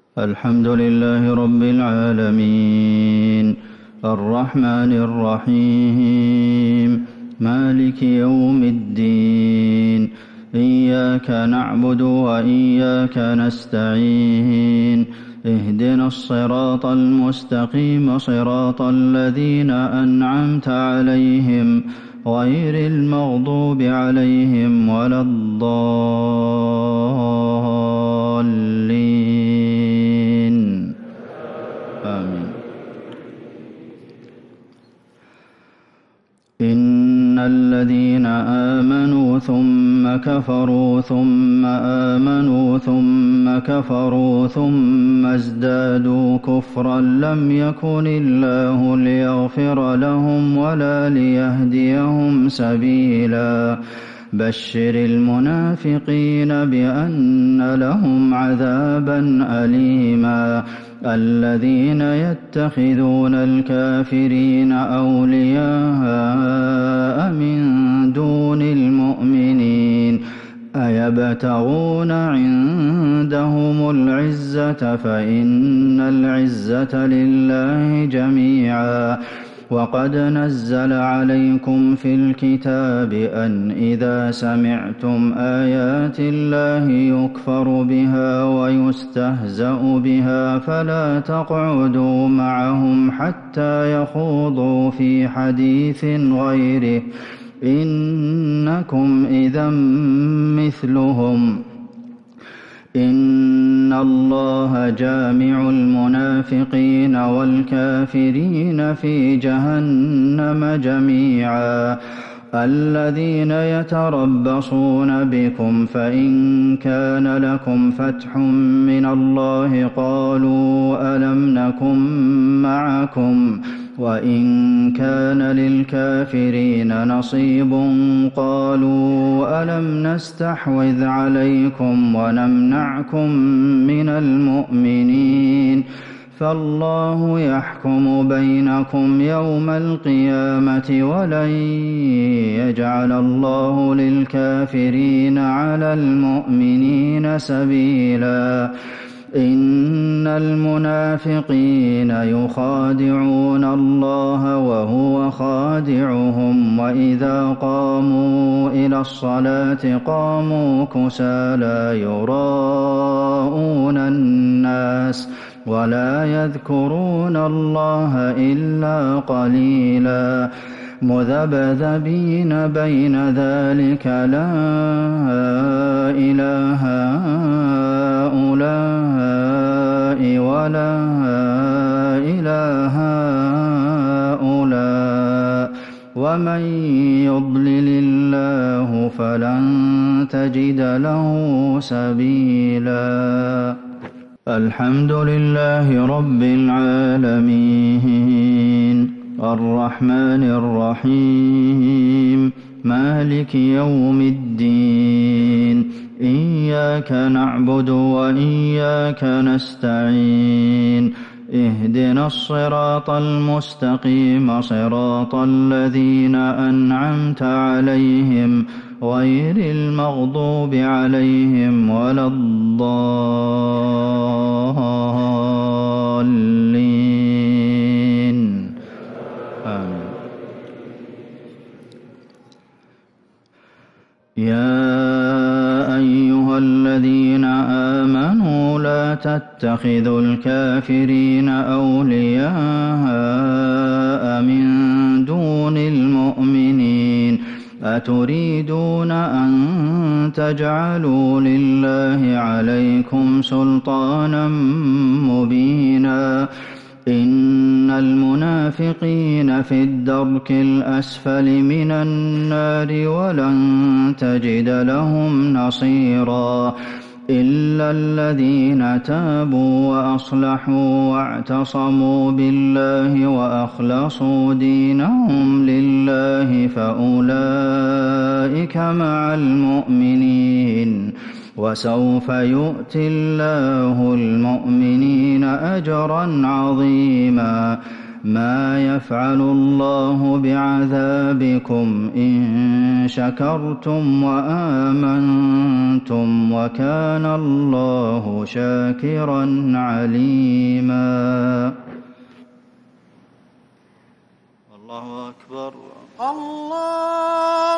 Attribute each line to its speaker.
Speaker 1: الحمد لله رب العالمين الرحمن الرحيم مالك يوم الدين إياك نعبد وإياك نستعين اهدنا الصراط المستقيم صراط الذين أنعمت عليهم غير المغضوب عليهم ولا الضالين آمين. إن الذين آمنوا ثم كفروا ثم آمنوا ثم كفروا ثم ازدادوا كفرا لم يكن الله ليغفر لهم ولا ليهديهم سبيلا بشر المنافقين بأن لهم عذابا أليما الذين يتخذون الكافرين أولياء من دون المؤمنين أيبتغون عندهم العزة فإن العزة لله جميعا وقد نزل عليكم في الكتاب أن إذا سمعتم آيات الله يكفر بها ويستهزأ بها فلا تقعدوا معهم حتى يخوضوا في حديث غيره إنكم إذا مثلهم إن الله جامع المنافقين والكافرين في جهنم جميعا الذين يتربصون بكم فإن كان لكم فتح من الله قالوا ألم نكن معكم وإن كان للكافرين نصيب قالوا ألم نستحوذ عليكم ونمنعكم من المؤمنين فالله يحكم بينكم يوم القيامة ولن يجعل الله للكافرين على المؤمنين سبيلا إن المنافقين يخادعون الله وهو خادعهم وإذا قاموا إلى الصلاة قاموا كسالى يراءون الناس ولا يذكرون الله إلا قليلا مذبذبين بين ذلك لا إله هؤلاء ولا إله هؤلاء ومن يضلل الله فلن تجد له سبيلا. الحمد لله رب العالمين الرحمن الرحيم مالك يوم الدين إياك نعبد وإياك نستعين اهدنا الصراط المستقيم صراط الذين أنعمت عليهم غير المغضوب عليهم ولا الضالين آمين. يا أيها الذين آمنوا لا تتخذوا الكافرين أولياء من دون المؤمنين أتريدون أن تجعلوا لله عليكم سلطانا مبينا إن المنافقين في الدرك الأسفل من النار ولن تجد لهم نصيرا إلا الذين تابوا وأصلحوا واعتصموا بالله وأخلصوا دينهم لله فأولئك مع المؤمنين وسوف يؤتي الله المؤمنين أجرا عظيما مَا يَفْعَلُ اللَّهُ بِعَذَابِكُمْ إِن شَكَرْتُمْ وَآمَنتُمْ ۚ وَكَانَ اللَّهُ شَاكِرًا عَلِيمًا.
Speaker 2: الله أكبر. الله